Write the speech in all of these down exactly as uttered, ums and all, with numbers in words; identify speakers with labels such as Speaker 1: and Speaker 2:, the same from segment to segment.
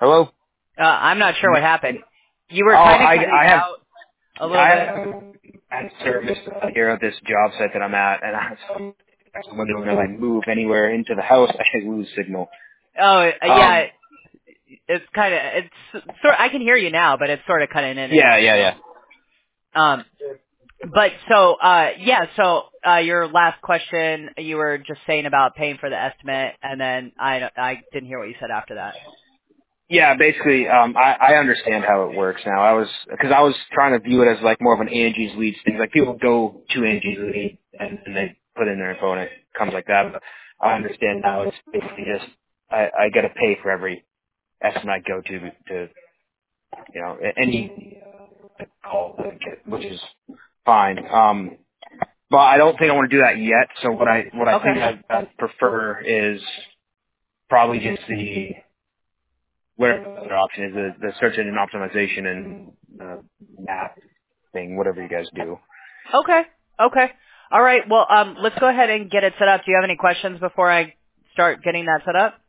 Speaker 1: Hello?
Speaker 2: Uh, I'm not sure what happened. You were
Speaker 1: Oh,
Speaker 2: kind of
Speaker 1: I,
Speaker 2: cutting
Speaker 1: I have
Speaker 2: out a little
Speaker 1: I
Speaker 2: bit.
Speaker 1: have had service here at this job site that I'm at, and I was wondering if I move anywhere into the house, I lose signal.
Speaker 2: Oh, uh, yeah.
Speaker 1: Um,
Speaker 2: It's kind of it's sort. I can hear you now, but it's sort of cutting in and
Speaker 1: yeah,
Speaker 2: out
Speaker 1: yeah,
Speaker 2: still.
Speaker 1: yeah.
Speaker 2: Um, but so uh, yeah. So uh, your last question, you were just saying about paying for the estimate, and then I I didn't hear what you said after that.
Speaker 1: Yeah, basically, um, I, I understand how it works now. I was, because I was trying to view it as like more of an Angie's Leads thing. Like people go to Angie's Lead and, and they put in their info and it comes like that. But I understand now it's basically just, I, I got to pay for every estimate I go to, to, you know, any call that I get, which is fine. Um, but I don't think I want to do that yet. So what I, what I think
Speaker 2: Okay.
Speaker 1: I, I prefer is probably just the, whatever the other option is, the, the search engine optimization and uh, map thing, whatever you guys do.
Speaker 2: Okay. Okay. All right. Well, um, let's go ahead and get it set up. Do you have any questions before I start getting that set up?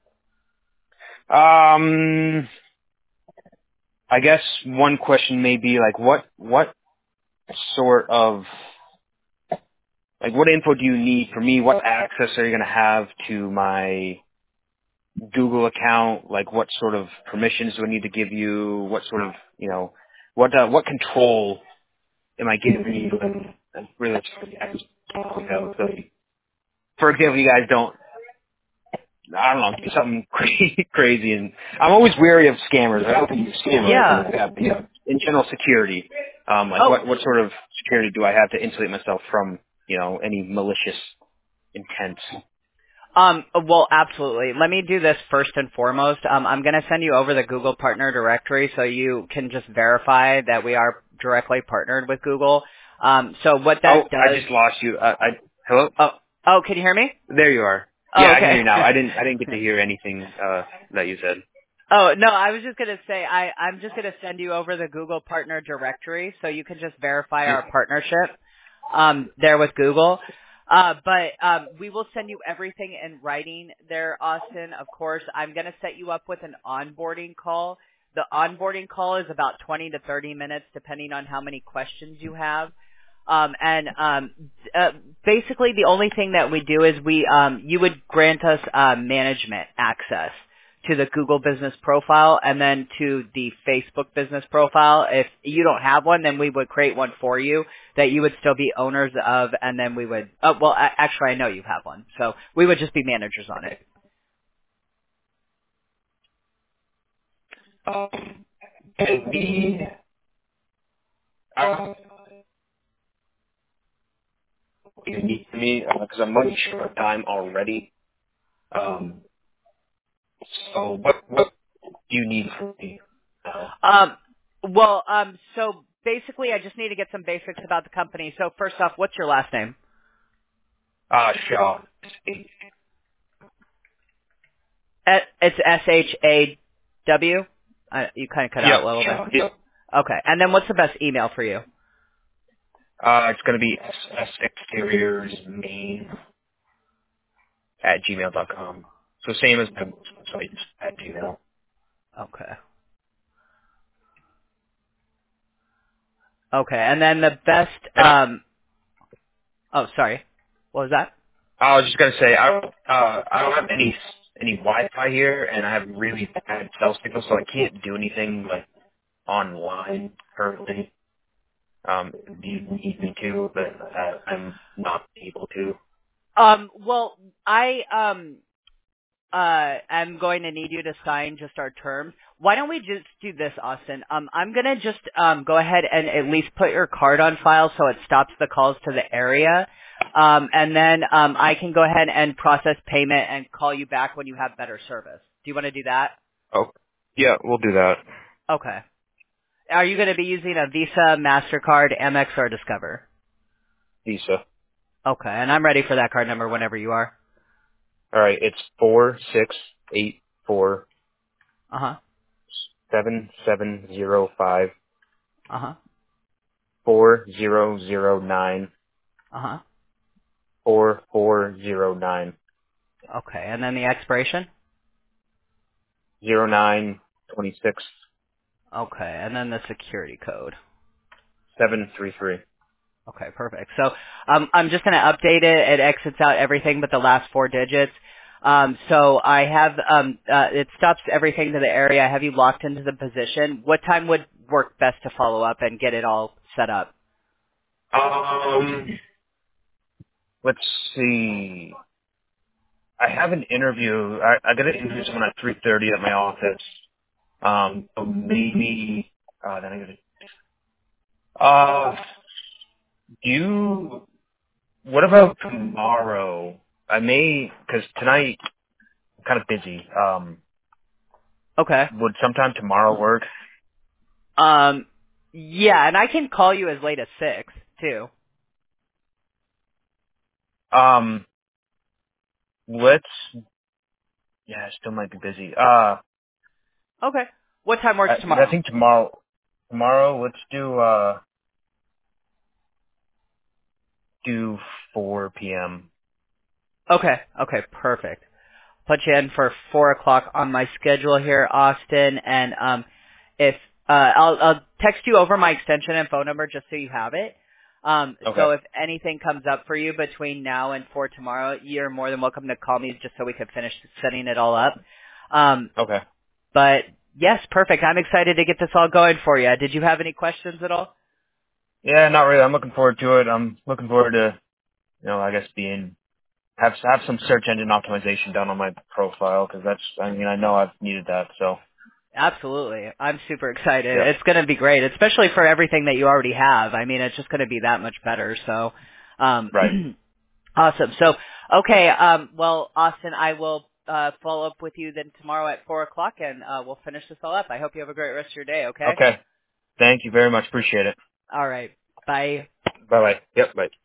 Speaker 1: Um, I guess one question may be like, what what sort of like what info do you need for me? What access are you going to have to my Google account? Like, what sort of permissions do I need to give you? What sort of you know what uh, what control am I giving you? And, and really, that's what I just, you know, so, for example, you guys don't I don't know, do something crazy, crazy, and I'm always wary of scammers. I don't think you scam or anything
Speaker 2: Yeah.
Speaker 1: like that, but you know, in general security, um, like
Speaker 2: Oh,
Speaker 1: what what sort of security do I have to insulate myself from, you know, any malicious intent?
Speaker 2: Um, well, absolutely. Let me do this first and foremost. Um, I'm going to send you over the Google Partner Directory so you can just verify that we are directly partnered with Google. Um, so what
Speaker 1: Oh,
Speaker 2: that
Speaker 1: I
Speaker 2: does.
Speaker 1: just lost you. Uh, I hello,
Speaker 2: Oh, oh, can you hear me?
Speaker 1: there you are. Yeah,
Speaker 2: Oh,
Speaker 1: I can hear
Speaker 2: okay.
Speaker 1: you now. I didn't I didn't get to hear anything uh, that you said.
Speaker 2: Oh, no, I was just going to say I, I'm just going to send you over the Google Partner Directory so you can just verify our partnership um, there with Google. Uh, but um, we will send you everything in writing there, Austin. Of course, I'm going to set you up with an onboarding call. The onboarding call is about twenty to thirty minutes, depending on how many questions you have. Um, and um, uh, basically, the only thing that we do is we um, you would grant us uh, management access to the Google Business Profile and then to the Facebook Business Profile. If you don't have one, then we would create one for you that you would still be owners of, and then we would. Oh, well, a- actually, I know you have one, so we would just be managers on it.
Speaker 1: Um, and we, uh, you need for me because I'm running short of time already. Um, so what what do you need from me now?
Speaker 2: Um, well, um, so basically, I just need to get some basics about the company. So first off, what's your last name?
Speaker 1: Uh, Shaw.
Speaker 2: Uh, It's S H A W. Uh, you kind of cut out
Speaker 1: Yep.
Speaker 2: a little bit.
Speaker 1: Shaw. Yep.
Speaker 2: Okay, and then what's the best email for you?
Speaker 1: Uh, it's going to be S S Exteriors Main at gmail dot com. So same as my website at Gmail.
Speaker 2: Okay. Okay, and then the best.
Speaker 1: And I,
Speaker 2: Um, oh, sorry. What was that?
Speaker 1: I was just going to say, I don't, uh, I don't have any any Wi-Fi here, and I have really bad cell signal, so I can't do anything like online currently. Um, do you need me to? But uh, I'm not able to.
Speaker 2: Um, well, I um uh am going to need you to sign just our terms. Why don't we just do this, Austin? Um, I'm gonna just um go ahead and at least put your card on file so it stops the calls to the area. Um, and then um I can go ahead and process payment and call you back when you have better service. Do you want to do that?
Speaker 1: Oh, yeah, we'll do that.
Speaker 2: Okay. Are you going to be using a Visa, MasterCard, Amex, or Discover?
Speaker 1: Visa.
Speaker 2: Okay, and I'm ready for that card number whenever you are.
Speaker 1: All right, it's four six eight four
Speaker 2: Uh-huh.
Speaker 1: seven seven zero five
Speaker 2: Uh-huh.
Speaker 1: four zero zero nine
Speaker 2: Uh-huh.
Speaker 1: four four zero nine
Speaker 2: Okay, and then the expiration?
Speaker 1: zero nine twenty-six,
Speaker 2: Okay, and then the security code.
Speaker 1: seven three three.
Speaker 2: Okay, perfect. So um, I'm just going to update it. It exits out everything but the last four digits. Um, so I have um, uh, it stops everything to the area. I have you locked into the position. What time would work best to follow up and get it all set up?
Speaker 1: Um, let's see. I have an interview. I, I got to interview someone at three thirty at my office. Um, so maybe. Uh, then I got to. Uh, do you? What about tomorrow? I may, because tonight I'm kind of busy. Um,
Speaker 2: Okay.
Speaker 1: would sometime tomorrow work?
Speaker 2: Um, yeah, and I can call you as late as six too.
Speaker 1: Um, let's. Yeah, I still might be busy. Uh,
Speaker 2: Okay. What time works
Speaker 1: I, I
Speaker 2: tomorrow?
Speaker 1: think tomorrow. Tomorrow, let's do uh do four p.m.
Speaker 2: Okay. Okay. Perfect. Put you in for four o'clock on my schedule here, Austin, and um, if uh, I'll, I'll text you over my extension and phone number just so you have it. Um,
Speaker 1: Okay.
Speaker 2: so if anything comes up for you between now and four tomorrow, you're more than welcome to call me just so we can finish setting it all up. Um,
Speaker 1: Okay.
Speaker 2: but yes, perfect. I'm excited to get this all going for you. Did you have any questions at all?
Speaker 1: Yeah, not really. I'm looking forward to it. I'm looking forward to, you know, I guess being have have some search engine optimization done on my profile because that's. I mean, I know I've needed that. So
Speaker 2: Absolutely. I'm super excited.
Speaker 1: yeah.
Speaker 2: It's going to be great, especially for everything that you already have. I mean, it's just going to be that much better. So, um,
Speaker 1: Right.
Speaker 2: awesome. So, okay. Um, well, Austin, I will uh, follow up with you then tomorrow at four o'clock, and uh, we'll finish this all up. I hope you have a great rest of your day. Okay.
Speaker 1: Okay. Thank you very much. Appreciate it.
Speaker 2: All right. Bye.
Speaker 1: Bye bye. Yep. Bye.